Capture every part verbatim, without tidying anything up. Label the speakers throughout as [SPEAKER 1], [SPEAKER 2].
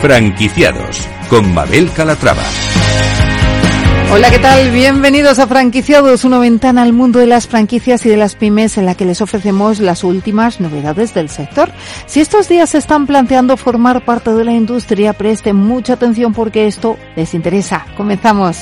[SPEAKER 1] Franquiciados, con Mabel Calatrava.
[SPEAKER 2] Hola, ¿qué tal? Bienvenidos a Franquiciados, una ventana al mundo de las franquicias y de las pymes en la que les ofrecemos las últimas novedades del sector. Si estos días se están planteando formar parte de la industria, presten mucha atención porque esto les interesa. Comenzamos.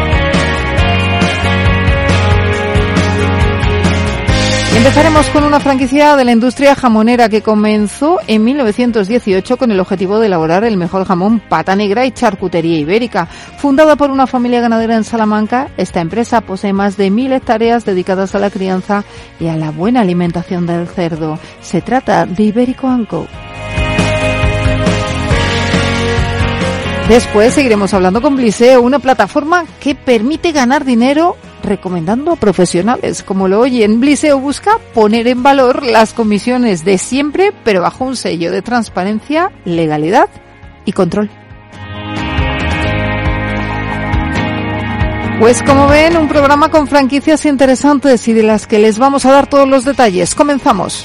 [SPEAKER 2] Empezaremos con una franquicia de la industria jamonera que comenzó en mil novecientos dieciocho con el objetivo de elaborar el mejor jamón pata negra y charcutería ibérica. Fundada por una familia ganadera en Salamanca, esta empresa posee más de mil hectáreas dedicadas a la crianza y a la buena alimentación del cerdo. Se trata de Ibérico and Co. Después seguiremos hablando con Bliseo, una plataforma que permite ganar dinero recomendando a profesionales. Como lo oyen, Bliseo busca poner en valor las comisiones de siempre, pero bajo un sello de transparencia, legalidad y control. Pues como ven, un programa con franquicias interesantes y de las que les vamos a dar todos los detalles. Comenzamos.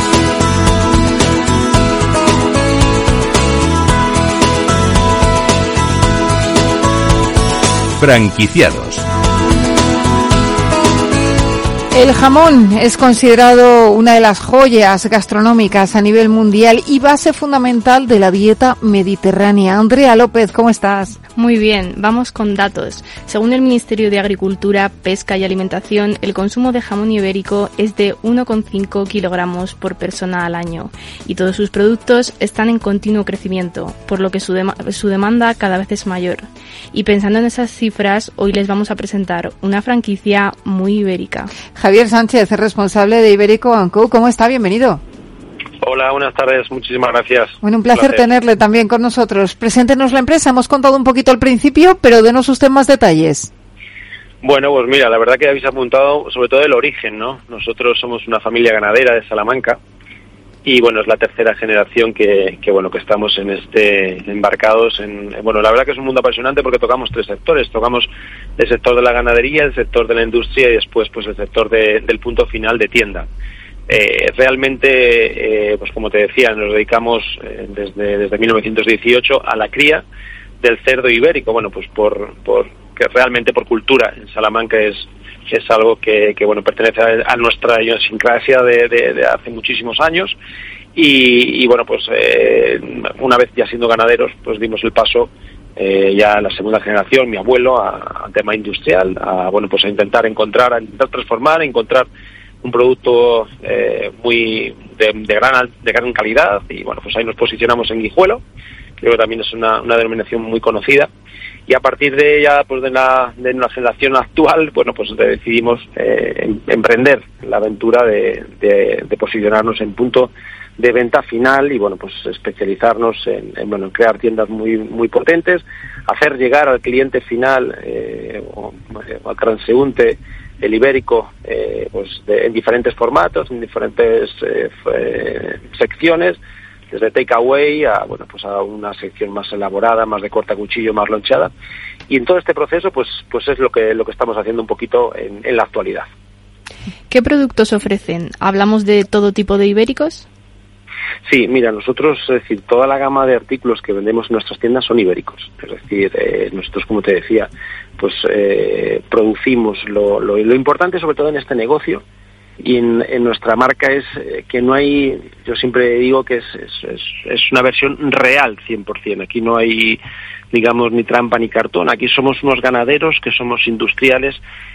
[SPEAKER 1] Franquiciados.
[SPEAKER 2] El jamón es considerado una de las joyas gastronómicas a nivel mundial y base fundamental de la dieta mediterránea. Andrea López, ¿cómo estás?
[SPEAKER 3] Muy bien, vamos con datos. Según el Ministerio de Agricultura, Pesca y Alimentación, el consumo de jamón ibérico es de uno coma cinco kilogramos por persona al año y todos sus productos están en continuo crecimiento, por lo que su, dem- su demanda cada vez es mayor. Y pensando en esas cifras, hoy les vamos a presentar una franquicia muy ibérica.
[SPEAKER 2] Javier Sánchez, es responsable de Ibérico and Co. ¿Cómo está? Bienvenido.
[SPEAKER 4] Hola, buenas tardes, muchísimas gracias.
[SPEAKER 2] Bueno, un placer,
[SPEAKER 4] un placer
[SPEAKER 2] tenerle también con nosotros. Preséntenos la empresa, hemos contado un poquito al principio, pero denos usted más detalles.
[SPEAKER 4] Bueno, pues mira, la verdad que habéis apuntado sobre todo el origen, ¿no? Nosotros somos una familia ganadera de Salamanca y bueno, es la tercera generación que, que bueno, que estamos en este, embarcados en, bueno, la verdad que es un mundo apasionante porque tocamos tres sectores, tocamos el sector de la ganadería, el sector de la industria y después pues el sector de, del punto final de tienda. Eh, realmente, eh, pues como te decía, nos dedicamos eh, desde, desde mil novecientos dieciocho a la cría del cerdo ibérico, bueno, pues por, por que realmente por cultura en Salamanca es es algo que, que bueno, pertenece a, a nuestra idiosincrasia de, de, de hace muchísimos años y, y bueno, pues eh, una vez ya siendo ganaderos, pues dimos el paso eh, ya a la segunda generación, mi abuelo, a, a tema industrial, a bueno, pues a intentar encontrar, a intentar transformar, a encontrar un producto eh, muy de, de gran de gran calidad y bueno, pues ahí nos posicionamos en Guijuelo, creo que también es una, una denominación muy conocida y a partir de ella pues de la de la generación actual, bueno, pues decidimos eh, emprender la aventura de, de, de posicionarnos en punto de venta final y bueno, pues especializarnos en, en bueno en crear tiendas muy muy potentes, hacer llegar al cliente final eh, o, o al transeúnte el ibérico eh, pues de, en diferentes formatos, en diferentes eh, eh, secciones, desde takeaway a bueno pues a una sección más elaborada, más de corta cuchillo, más lonchada, y en todo este proceso pues pues es lo que lo que estamos haciendo un poquito en, en la actualidad.
[SPEAKER 3] ¿Qué productos ofrecen? ¿Hablamos de todo tipo de ibéricos?
[SPEAKER 4] Sí, mira, nosotros, es decir, toda la gama de artículos que vendemos en nuestras tiendas son ibéricos. Es decir, eh, nosotros, como te decía, pues eh, producimos lo, lo, lo importante, sobre todo en este negocio, y en, en nuestra marca es eh, que no hay, yo siempre digo que es, es, es, es una versión real cien por ciento. Aquí no hay, digamos, ni trampa ni cartón. Aquí somos unos ganaderos que somos industriales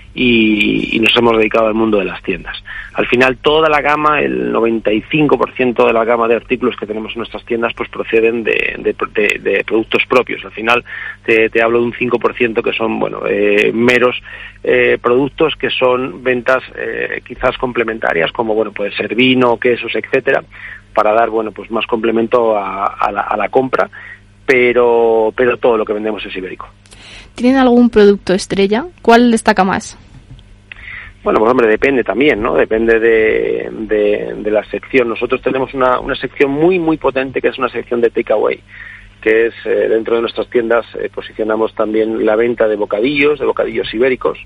[SPEAKER 4] y, y nos hemos dedicado al mundo de las tiendas. Al final toda la gama, el noventa y cinco por ciento de la gama de artículos que tenemos en nuestras tiendas pues proceden de, de, de, de productos propios. Al final te, te hablo de un cinco por ciento que son bueno eh, meros eh, productos que son ventas eh, quizás complementarias, como bueno puede ser vino, quesos, etcétera, para dar bueno pues más complemento a, a, la, a la compra, pero pero todo lo que vendemos es ibérico.
[SPEAKER 3] ¿Tienen algún producto estrella? ¿Cuál destaca más?
[SPEAKER 4] Bueno, pues hombre, depende también, ¿no? Depende de, de, de la sección. Nosotros tenemos una, una sección muy, muy potente, que es una sección de takeaway, que es, eh, dentro de nuestras tiendas, eh, posicionamos también la venta de bocadillos, de bocadillos ibéricos,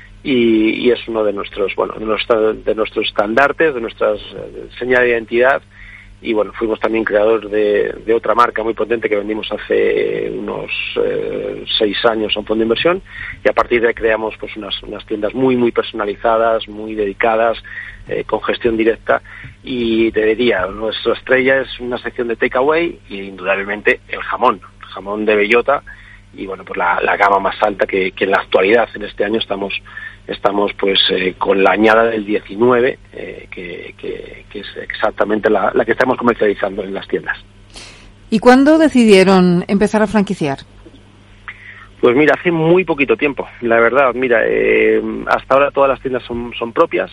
[SPEAKER 4] y, y es uno de nuestros, bueno, de, nuestra, de nuestros estandartes, de nuestras eh, señas de identidad, y bueno, fuimos también creadores de, de otra marca muy potente que vendimos hace unos eh, seis años a un fondo de inversión, y a partir de ahí creamos pues unas, unas tiendas muy muy personalizadas, muy dedicadas, eh, con gestión directa, y te diría, nuestra estrella es una sección de takeaway y indudablemente el jamón, el jamón de bellota, y bueno, pues la, la gama más alta que, que en la actualidad, en este año estamos estamos pues eh, con la añada del diecinueve, eh, que, que, que es exactamente la, la que estamos comercializando en las tiendas.
[SPEAKER 2] ¿Y cuándo decidieron empezar a franquiciar?
[SPEAKER 4] Pues mira, hace muy poquito tiempo, la verdad. Mira, eh, hasta ahora todas las tiendas son, son propias,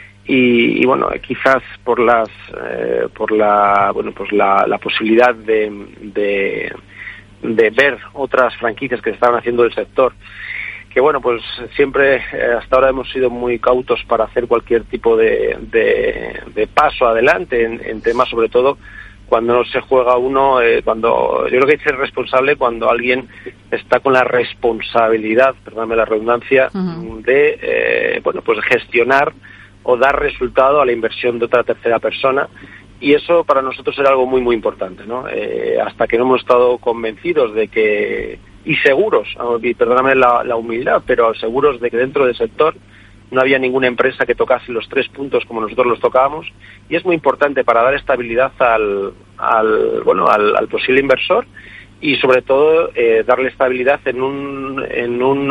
[SPEAKER 4] y, y bueno, quizás por las eh, por la bueno pues la, la posibilidad de, de de ver otras franquicias que se estaban haciendo del sector, que bueno, pues siempre eh, hasta ahora hemos sido muy cautos para hacer cualquier tipo de, de, de paso adelante en, en temas, sobre todo cuando no se juega uno, eh, cuando yo creo que hay que ser responsable cuando alguien está con la responsabilidad, perdóname la redundancia, uh-huh. de eh, bueno pues gestionar o dar resultado a la inversión de otra tercera persona. Y eso para nosotros era algo muy muy importante, ¿no? Eh, hasta que no hemos estado convencidos de que, y seguros, y perdóname la, la humildad, pero seguros de que dentro del sector no había ninguna empresa que tocase los tres puntos como nosotros los tocábamos, y es muy importante para dar estabilidad al, al bueno al, al posible inversor, y sobre todo eh, darle estabilidad en un en un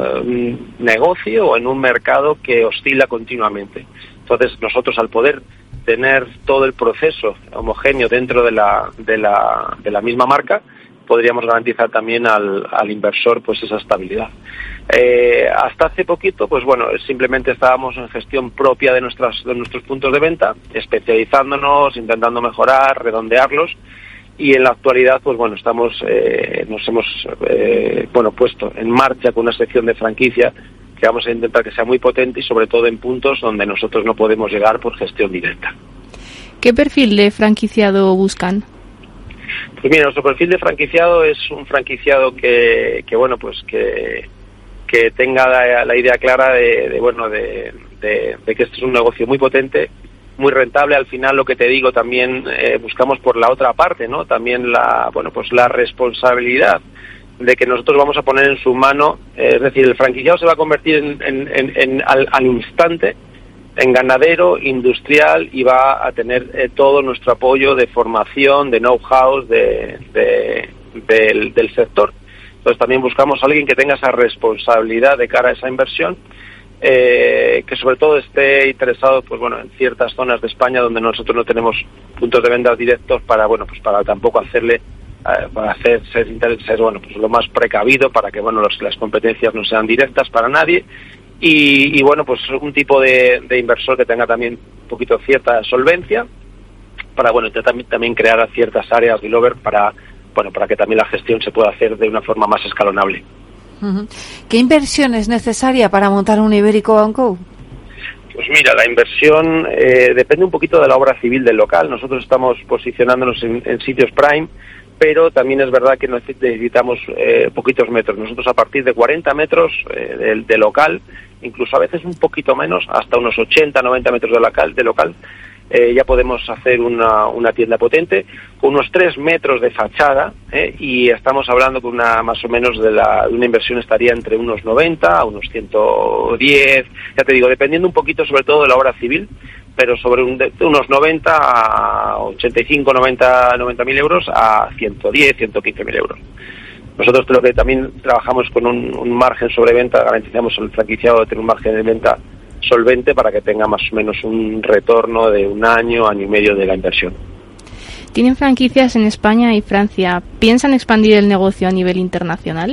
[SPEAKER 4] uh, negocio o en un mercado que oscila continuamente. Entonces nosotros, al poder tener todo el proceso homogéneo dentro de la de la de la misma marca, podríamos garantizar también al, al inversor pues esa estabilidad. Eh, hasta hace poquito, pues bueno, simplemente estábamos en gestión propia de nuestras de nuestros puntos de venta, especializándonos, intentando mejorar, redondearlos, y en la actualidad, pues bueno, estamos eh, nos hemos eh, bueno puesto en marcha con una sección de franquicia que vamos a intentar que sea muy potente, y sobre todo en puntos donde nosotros no podemos llegar por gestión directa.
[SPEAKER 3] ¿Qué perfil de franquiciado buscan?
[SPEAKER 4] Pues mira, nuestro perfil de franquiciado es un franquiciado que, que bueno, pues que, que tenga la, la idea clara de, de bueno, de, de, de que este es un negocio muy potente, muy rentable. Al final, lo que te digo, también eh, buscamos por la otra parte, ¿no? También la, bueno, pues la responsabilidad de que nosotros vamos a poner en su mano, eh, es decir, el franquiciado se va a convertir en, en, en, en al, al instante en ganadero, industrial, y va a tener eh, todo nuestro apoyo de formación, de know-how de, de, del, del sector. Entonces también buscamos a alguien que tenga esa responsabilidad de cara a esa inversión, eh, que sobre todo esté interesado, pues bueno, en ciertas zonas de España donde nosotros no tenemos puntos de venta directos, para bueno, pues para tampoco hacerle para hacer ser, ser bueno pues lo más precavido, para que bueno los, las competencias no sean directas para nadie, y, y bueno pues un tipo de, de inversor que tenga también un poquito cierta solvencia, para bueno también, también crear ciertas áreas de over para bueno para que también la gestión se pueda hacer de una forma más escalonable.
[SPEAKER 2] Uh-huh. ¿Qué inversión es necesaria para montar un Ibérico and Co?
[SPEAKER 4] Pues mira, la inversión eh, depende un poquito de la obra civil del local. Nosotros estamos posicionándonos en, en sitios prime, pero también es verdad que necesitamos eh, poquitos metros. Nosotros a partir de cuarenta metros eh, de, de local, incluso a veces un poquito menos, hasta unos ochenta, noventa metros de local, de local eh, ya podemos hacer una, una tienda potente, con unos tres metros de fachada, eh, y estamos hablando que una más o menos de, la, de una inversión estaría entre unos noventa a unos ciento diez, ya te digo, dependiendo un poquito sobre todo de la obra civil, pero sobre un, de unos noventa a ochenta y cinco, noventa mil euros a ciento diez, ciento quince mil euros. Nosotros creo que también trabajamos con un, un margen sobre venta, garantizamos al franquiciado de tener un margen de venta solvente para que tenga más o menos un retorno de un año, año y medio de la inversión.
[SPEAKER 3] Tienen franquicias en España y Francia. ¿Piensan expandir el negocio a nivel internacional?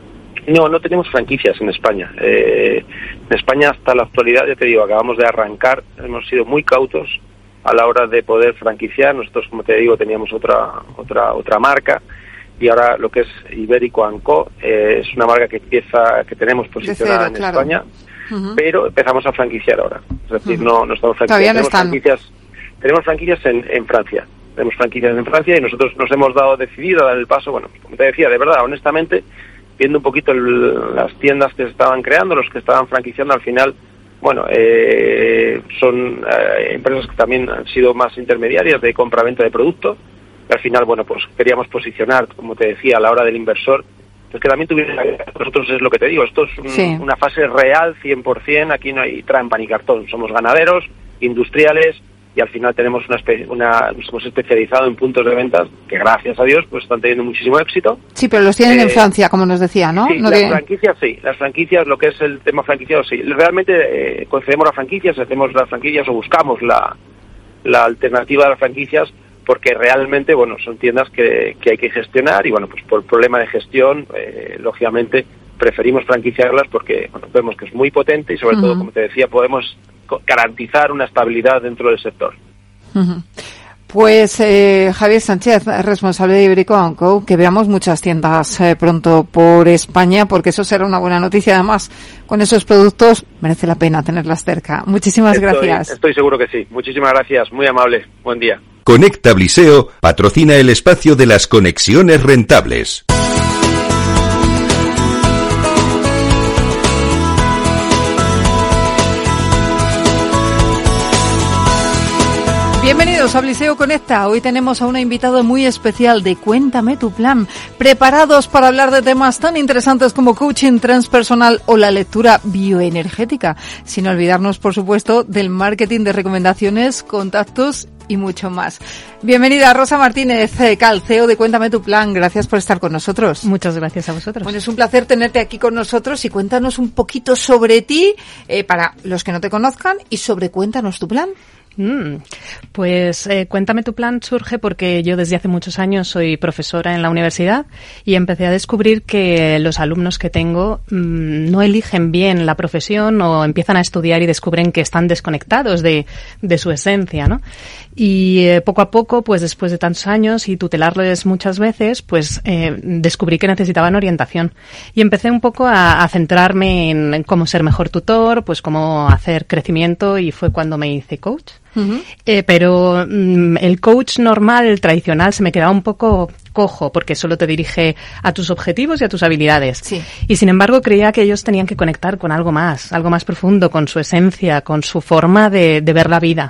[SPEAKER 4] No, no tenemos franquicias en España. Eh, en España hasta la actualidad, ya te digo, acabamos de arrancar, hemos sido muy cautos a la hora de poder franquiciar. Nosotros, como te digo, teníamos otra otra otra marca, y ahora lo que es Ibérico and Co eh, es una marca que empieza que tenemos posicionada cero, en claro. España, uh-huh. pero empezamos a franquiciar ahora. Es decir, uh-huh. no, no estamos franquiciando.
[SPEAKER 2] Todavía no
[SPEAKER 4] tenemos
[SPEAKER 2] están.
[SPEAKER 4] franquicias, tenemos franquicias en, en Francia. Tenemos franquicias en Francia y nosotros nos hemos dado decidido a dar el paso. Bueno, como te decía, de verdad, honestamente, viendo un poquito el, las tiendas que se estaban creando, los que estaban franquiciando, al final, bueno, eh, son eh, empresas que también han sido más intermediarias de compra-venta de productos. Y al final, bueno, pues queríamos posicionar, como te decía, a la hora del inversor, pues que también tuviera, nosotros es lo que te digo, esto es un, sí. una fase real cien por ciento, aquí no hay trampa ni cartón, somos ganaderos, industriales, y al final tenemos una, espe- una nos hemos especializado en puntos de ventas que gracias a Dios pues están teniendo muchísimo éxito.
[SPEAKER 2] Sí, pero los tienen eh, en Francia, como nos decía, ¿no?
[SPEAKER 4] Sí,
[SPEAKER 2] no
[SPEAKER 4] las
[SPEAKER 2] de...
[SPEAKER 4] franquicias sí, las franquicias, lo que es el tema franquiciado sí. Realmente eh, concedemos las franquicias, hacemos las franquicias o buscamos la, la alternativa de las franquicias porque realmente, bueno, son tiendas que, que hay que gestionar y bueno, pues por problema de gestión, eh, lógicamente preferimos franquiciarlas porque bueno, vemos que es muy potente y sobre uh-huh. todo, como te decía, podemos garantizar una estabilidad dentro del sector.
[SPEAKER 2] Uh-huh. Pues eh, Javier Sánchez, responsable de Iberico and Co, que veamos muchas tiendas eh, pronto por España, porque eso será una buena noticia. Además, con esos productos merece la pena tenerlas cerca. Muchísimas
[SPEAKER 4] estoy,
[SPEAKER 2] gracias.
[SPEAKER 4] Estoy seguro que sí. Muchísimas gracias. Muy amable. Buen día.
[SPEAKER 1] Conecta Bliseo patrocina el espacio de las conexiones rentables.
[SPEAKER 2] Bienvenidos a Bliseo Conecta. Hoy tenemos a una invitada muy especial de Cuéntame tu plan. Preparados para hablar de temas tan interesantes como coaching transpersonal o la lectura bioenergética. Sin olvidarnos, por supuesto, del marketing de recomendaciones, contactos y mucho más. Bienvenida Rosa Martínez Cal, C E O de Cuéntame tu plan. Gracias por estar con nosotros.
[SPEAKER 5] Muchas gracias a vosotros.
[SPEAKER 2] Bueno, es un placer tenerte aquí con nosotros y cuéntanos un poquito sobre ti, eh, para los que no te conozcan, y sobre Cuéntanos tu plan.
[SPEAKER 5] Mm, pues eh, Cuéntame tu plan surge porque yo desde hace muchos años soy profesora en la universidad y empecé a descubrir que los alumnos que tengo mmm, no eligen bien la profesión o empiezan a estudiar y descubren que están desconectados de, de su esencia, ¿no? Y eh, poco a poco, pues después de tantos años y tutelarles muchas veces, pues eh, descubrí que necesitaban orientación y empecé un poco a, a centrarme en, en cómo ser mejor tutor, pues cómo hacer crecimiento, y fue cuando me hice coach. Uh-huh. Eh, pero mm, el coach normal, el tradicional, se me quedaba un poco cojo porque solo te dirige a tus objetivos y a tus habilidades.
[SPEAKER 2] Sí.
[SPEAKER 5] Y sin embargo creía que ellos tenían que conectar con algo más, algo más profundo, con su esencia, con su forma de, de ver la vida.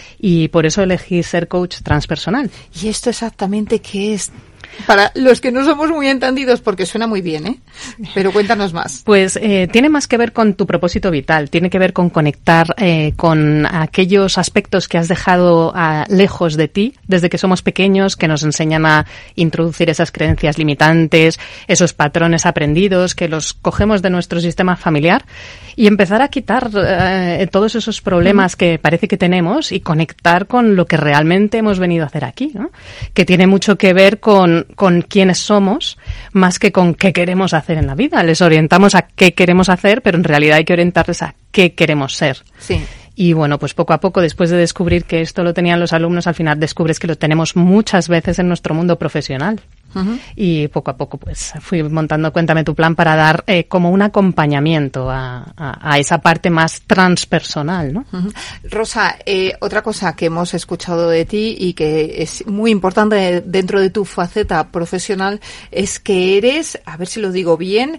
[SPEAKER 5] Y por eso elegí ser coach transpersonal.
[SPEAKER 2] ¿Y esto exactamente qué es? Para los que no somos muy entendidos, porque suena muy bien, ¿eh? Pero cuéntanos más.
[SPEAKER 5] Pues eh, tiene más que ver con tu propósito vital, tiene que ver con conectar eh, con aquellos aspectos que has dejado a, lejos de ti desde que somos pequeños, que nos enseñan a introducir esas creencias limitantes, esos patrones aprendidos que los cogemos de nuestro sistema familiar, y empezar a quitar eh, todos esos problemas mm. que parece que tenemos y conectar con lo que realmente hemos venido a hacer aquí, ¿no? Que tiene mucho que ver con con quiénes somos más que con qué queremos hacer en la vida. Les orientamos a qué queremos hacer, pero en realidad hay que orientarles a qué queremos ser.
[SPEAKER 2] Sí.
[SPEAKER 5] Y bueno, pues poco a poco, después de descubrir que esto lo tenían los alumnos, al final descubres que lo tenemos muchas veces en nuestro mundo profesional. Uh-huh. Y poco a poco pues fui montando Cuéntame tu plan para dar eh, como un acompañamiento a, a, a esa parte más transpersonal, ¿no?
[SPEAKER 2] Uh-huh. Rosa, eh, otra cosa que hemos escuchado de ti y que es muy importante dentro de tu faceta profesional es que eres, a ver si lo digo bien,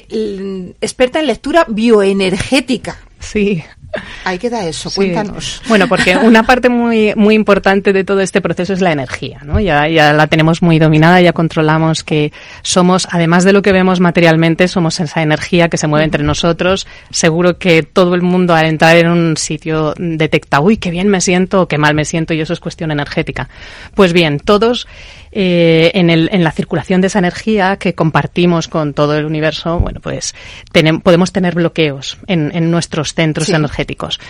[SPEAKER 2] eh, experta en lectura bioenergética.
[SPEAKER 5] Sí.
[SPEAKER 2] Ahí queda eso,
[SPEAKER 5] sí.
[SPEAKER 2] Cuéntanos.
[SPEAKER 5] Bueno, porque una parte muy muy importante de todo este proceso es la energía, ¿no? Ya, ya la tenemos muy dominada, ya controlamos que somos, además de lo que vemos materialmente, somos esa energía que se mueve entre nosotros. Seguro que todo el mundo al entrar en un sitio detecta, uy, qué bien me siento o qué mal me siento, y eso es cuestión energética. Pues bien, todos eh, en, el, en la circulación de esa energía que compartimos con todo el universo, bueno, pues tenem, podemos tener bloqueos en, en nuestros centros sí. energéticos.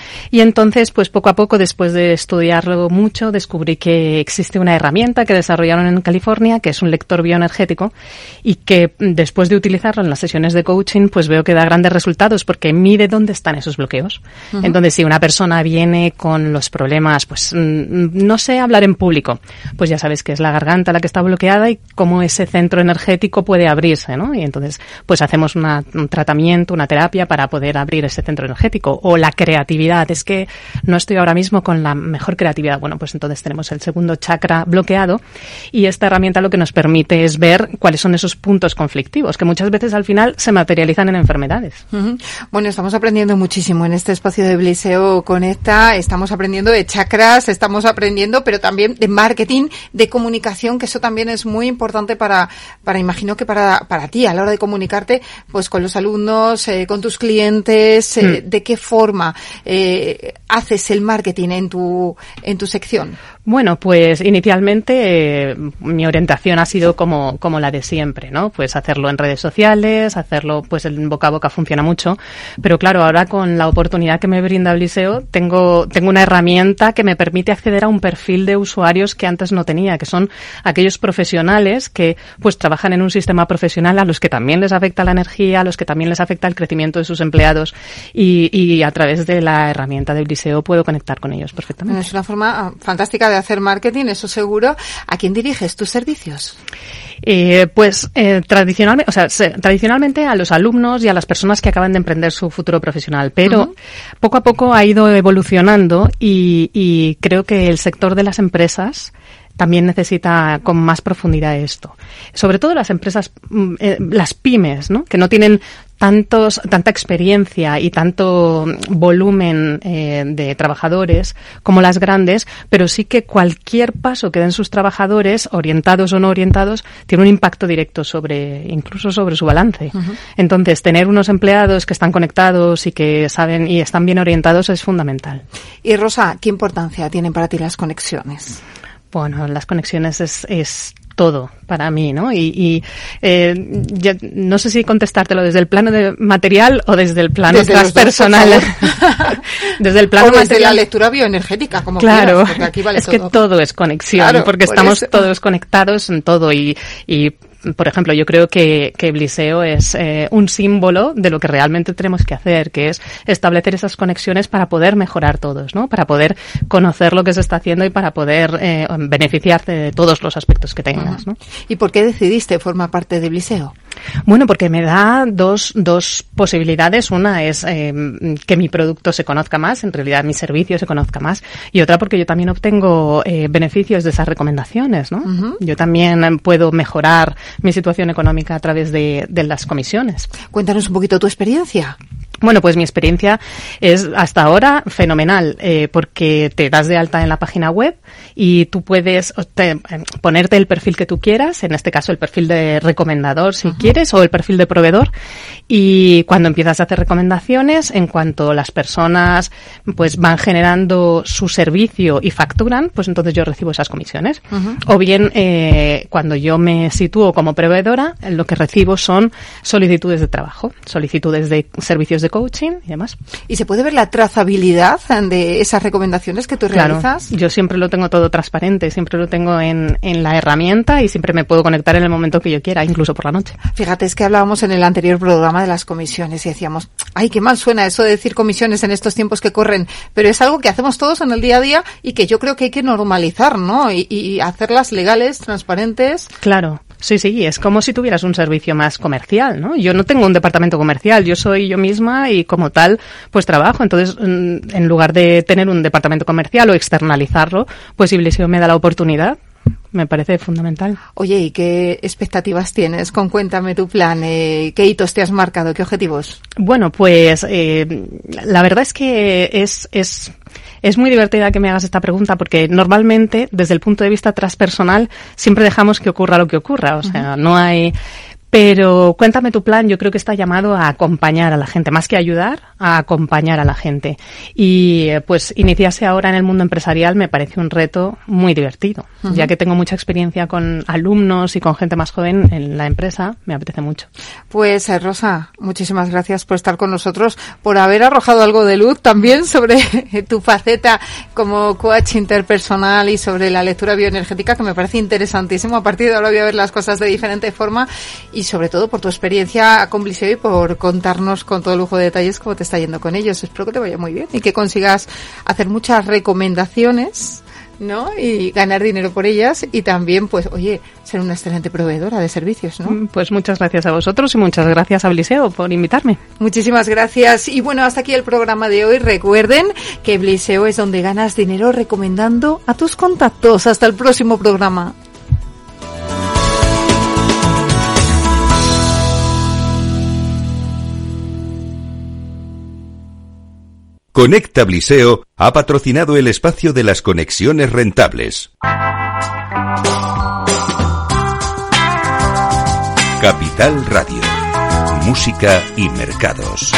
[SPEAKER 5] Y entonces, pues poco a poco, después de estudiarlo mucho, descubrí que existe una herramienta que desarrollaron en California, que es un lector bioenergético, y que después de utilizarlo en las sesiones de coaching, pues veo que da grandes resultados porque mide dónde están esos bloqueos. Uh-huh. Entonces, si una persona viene con los problemas, pues no sé hablar en público, pues ya sabes que es la garganta, herramienta la que está bloqueada y cómo ese centro energético puede abrirse, ¿no? Y entonces, pues hacemos una, un tratamiento, una terapia para poder abrir ese centro energético. O la creatividad, es que no estoy ahora mismo con la mejor creatividad. Bueno, pues entonces tenemos el segundo chakra bloqueado y esta herramienta lo que nos permite es ver cuáles son esos puntos conflictivos que muchas veces al final se materializan en enfermedades.
[SPEAKER 2] Uh-huh. Bueno, estamos aprendiendo muchísimo en este espacio de Bliseo Conecta. Estamos aprendiendo de chakras, estamos aprendiendo, pero también de marketing, de comunicación, que eso también es muy importante para, para imagino que para, para ti a la hora de comunicarte, pues con los alumnos, eh, con tus clientes, eh, mm. de qué forma eh, haces el marketing en tu, en tu sección.
[SPEAKER 5] Bueno, pues inicialmente eh, mi orientación ha sido como, como la de siempre, ¿no? Pues hacerlo en redes sociales, hacerlo, pues el boca a boca funciona mucho, pero claro, ahora con la oportunidad que me brinda Bliseo, tengo, tengo una herramienta que me permite acceder a un perfil de usuarios que antes no tenía, que son aquellos profesionales que pues trabajan en un sistema profesional a los que también les afecta la energía, a los que también les afecta el crecimiento de sus empleados y, y a través de la herramienta de Bliseo puedo conectar con ellos perfectamente.
[SPEAKER 2] Bueno, es una forma fantástica de hacer marketing, eso seguro. ¿A quién diriges tus servicios?
[SPEAKER 5] Eh, pues eh, tradicionalmente, o sea, se, tradicionalmente a los alumnos y a las personas que acaban de emprender su futuro profesional, pero uh-huh. poco a poco ha ido evolucionando y, y creo que el sector de las empresas también necesita con más profundidad esto. Sobre todo las empresas, eh, las pymes, ¿no? Que no tienen tantos, tanta experiencia y tanto volumen eh, de trabajadores como las grandes, pero sí que cualquier paso que den sus trabajadores, orientados o no orientados, tiene un impacto directo sobre, incluso sobre su balance. Uh-huh. Entonces, tener unos empleados que están conectados y que saben y están bien orientados es fundamental.
[SPEAKER 2] Y Rosa, ¿qué importancia tienen para ti las conexiones?
[SPEAKER 5] Bueno, las conexiones es, es todo para mí, ¿no? Y, y eh, yo no sé si contestártelo desde el plano de material o desde el plano
[SPEAKER 2] desde
[SPEAKER 5] transpersonal. Desde el plano
[SPEAKER 2] o desde
[SPEAKER 5] material.
[SPEAKER 2] La lectura bioenergética, como
[SPEAKER 5] claro,
[SPEAKER 2] quieras, porque aquí vale
[SPEAKER 5] es
[SPEAKER 2] todo.
[SPEAKER 5] que todo es conexión, claro, porque por estamos eso. Todos conectados en todo y, y por ejemplo, yo creo que, que Bliseo es eh, un símbolo de lo que realmente tenemos que hacer, que es establecer esas conexiones para poder mejorar todos, ¿no? Para poder conocer lo que se está haciendo y para poder eh, beneficiarte de todos los aspectos que tengas, ¿no?
[SPEAKER 2] ¿Y por qué decidiste formar parte de Bliseo?
[SPEAKER 5] Bueno, porque me da dos, dos posibilidades. Una es eh, que mi producto se conozca más, en realidad mi servicio se conozca más, y otra porque yo también obtengo eh, beneficios de esas recomendaciones, ¿no? Uh-huh. Yo también puedo mejorar mi situación económica a través de, de las comisiones.
[SPEAKER 2] Cuéntanos un poquito tu experiencia.
[SPEAKER 5] Bueno, pues mi experiencia es hasta ahora fenomenal, eh, porque te das de alta en la página web y tú puedes te, eh, ponerte el perfil que tú quieras, en este caso el perfil de recomendador si uh-huh. quieres, o el perfil de proveedor, y cuando empiezas a hacer recomendaciones, en cuanto las personas pues van generando su servicio y facturan, pues entonces yo recibo esas comisiones. Uh-huh. O bien, eh, cuando yo me sitúo como proveedora, lo que recibo son solicitudes de trabajo, solicitudes de servicios de coaching y demás.
[SPEAKER 2] ¿Y se puede ver la trazabilidad de esas recomendaciones que tú
[SPEAKER 5] claro,
[SPEAKER 2] realizas?
[SPEAKER 5] Yo siempre lo tengo todo transparente, siempre lo tengo en, en la herramienta y siempre me puedo conectar en el momento que yo quiera, incluso por la noche.
[SPEAKER 2] Fíjate, es que hablábamos en el anterior programa de las comisiones y decíamos, ay, qué mal suena eso de decir comisiones en estos tiempos que corren, pero es algo que hacemos todos en el día a día y que yo creo que hay que normalizar, ¿no? Y, y hacerlas legales, transparentes.
[SPEAKER 5] Claro. Sí, sí, es como si tuvieras un servicio más comercial, ¿no? Yo no tengo un departamento comercial, yo soy yo misma y como tal, pues trabajo. Entonces, en lugar de tener un departamento comercial o externalizarlo, pues Bliseo me da la oportunidad. Me parece fundamental.
[SPEAKER 2] Oye, ¿y qué expectativas tienes? Con Cuéntame tu plan. Eh, ¿Qué hitos te has marcado? ¿Qué objetivos?
[SPEAKER 5] Bueno, pues eh, la verdad es que es... es Es muy divertida que me hagas esta pregunta porque normalmente, desde el punto de vista transpersonal, siempre dejamos que ocurra lo que ocurra. O sea, uh-huh. no hay... Pero Cuéntame tu plan, yo creo que está llamado a acompañar a la gente, más que ayudar, a acompañar a la gente. Y pues iniciarse ahora en el mundo empresarial me parece un reto muy divertido. Uh-huh. Ya que tengo mucha experiencia con alumnos y con gente más joven en la empresa, me apetece mucho.
[SPEAKER 2] Pues eh, Rosa, muchísimas gracias por estar con nosotros, por haber arrojado algo de luz también sobre tu faceta como coach interpersonal y sobre la lectura bioenergética, que me parece interesantísimo. A partir de ahora voy a ver las cosas de diferente forma. Y sobre todo por tu experiencia con Bliseo y por contarnos con todo lujo de detalles cómo te está yendo con ellos. Espero que te vaya muy bien y que consigas hacer muchas recomendaciones ¿no? Y ganar dinero por ellas y también, pues, oye, ser una excelente proveedora de servicios, ¿no?
[SPEAKER 5] Pues muchas gracias a vosotros y muchas gracias a Bliseo por invitarme.
[SPEAKER 2] Muchísimas gracias. Y bueno, hasta aquí el programa de hoy. Recuerden que Bliseo es donde ganas dinero recomendando a tus contactos. Hasta el próximo programa.
[SPEAKER 1] Conecta Bliseo ha patrocinado el espacio de las conexiones rentables. Capital Radio. Música y mercados.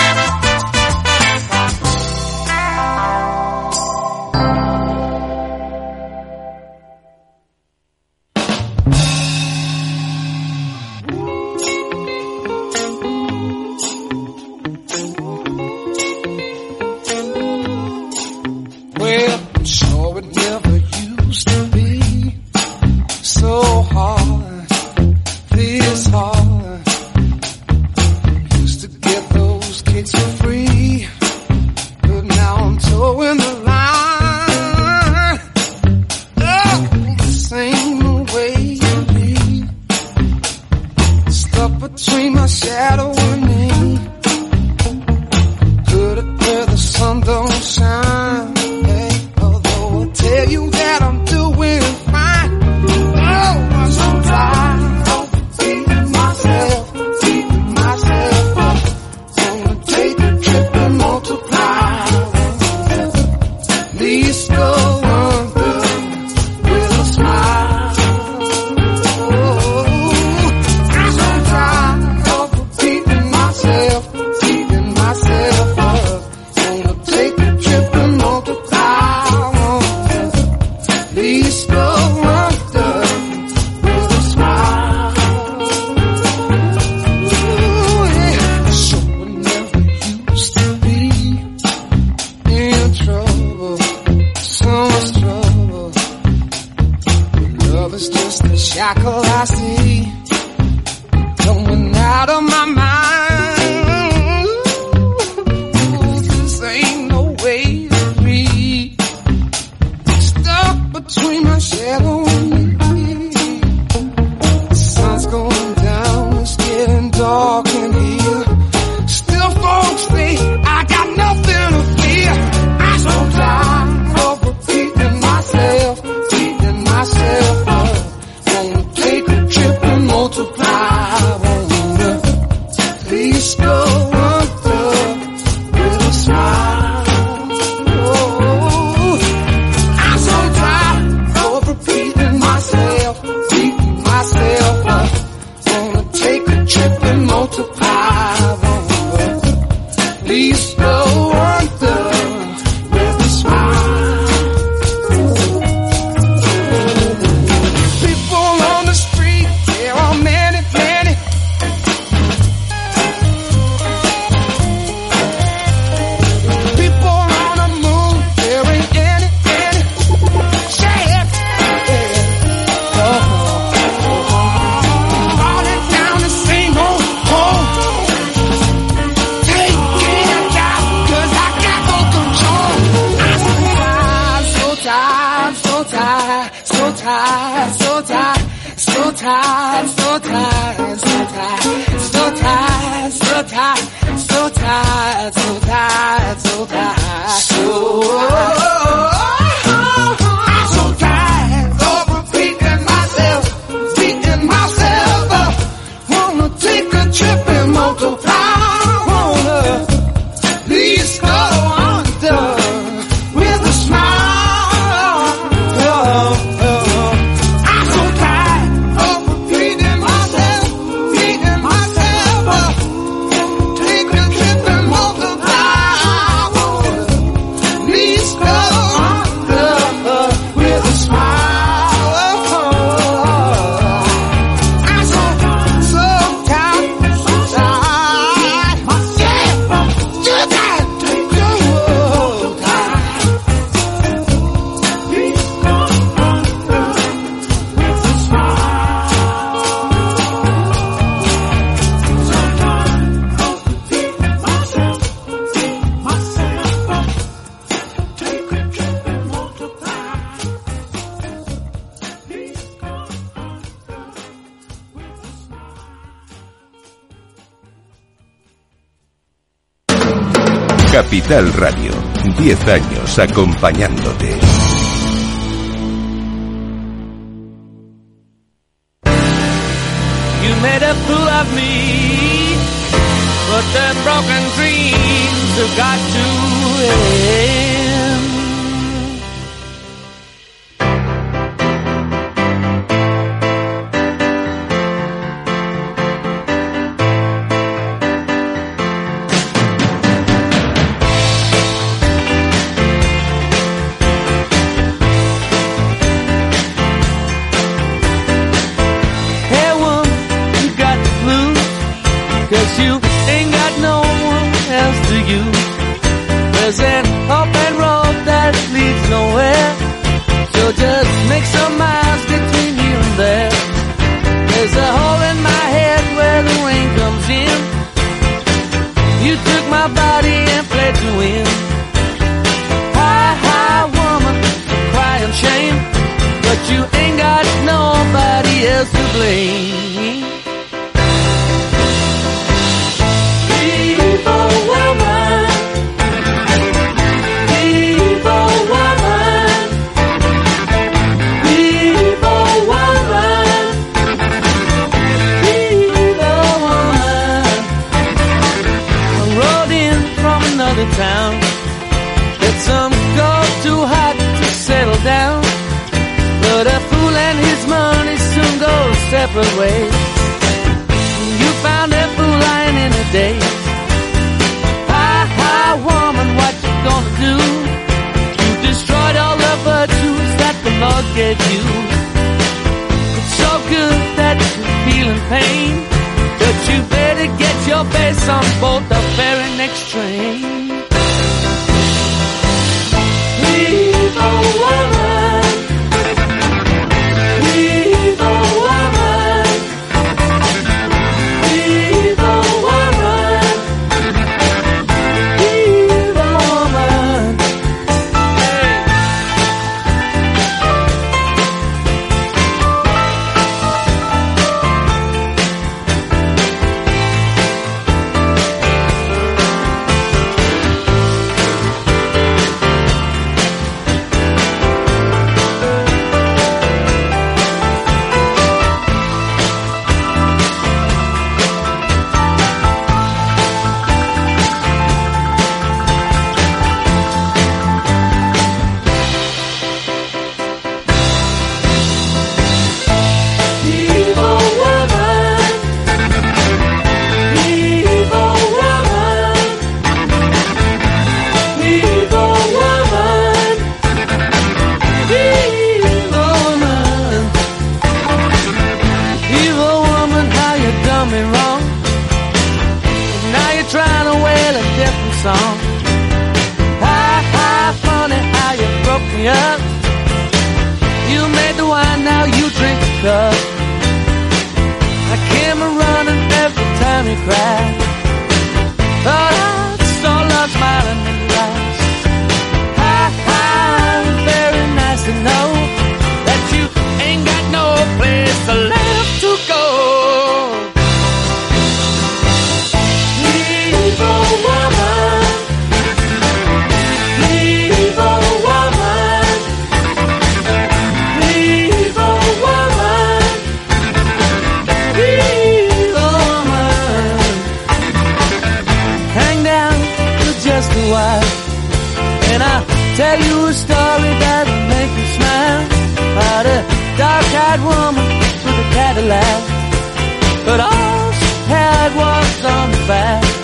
[SPEAKER 1] Capital Radio, diez años acompañándote.
[SPEAKER 6] You made a fool of me, but the broken dreams have got to end. You ain't got no one else to use. There's an open road that leads nowhere, so just make some miles between here and there. There's a hole in my head where the rain comes in. You took my body and played to win. Hi, hi, woman, crying shame, but you ain't got nobody else to blame. Town. Get some gold too hot to settle down, but a fool and his money soon go separate ways. You found a fool lying in the days. Hi, hi, woman, what you gonna do? You destroyed all the virtues that the Lord gave you. It's so good that you're feeling pain, but you better get your base on board the very next train. Leave a woman, leave a woman, leave a woman, leave a woman. Song. Hi, hi, funny how you broke me up. You made the wine, now you drink the cup. I came a-running every time you cried. Thought I saw love smiling in your eyes. Hi, hi, very nice to know that you ain't got no place left to go. Leave a woman, leave a woman, leave a woman, leave a woman. Hang down for just a while, and I'll tell you a story that'll make you smile. About a dark-eyed woman with a Cadillac, but all she had was on the back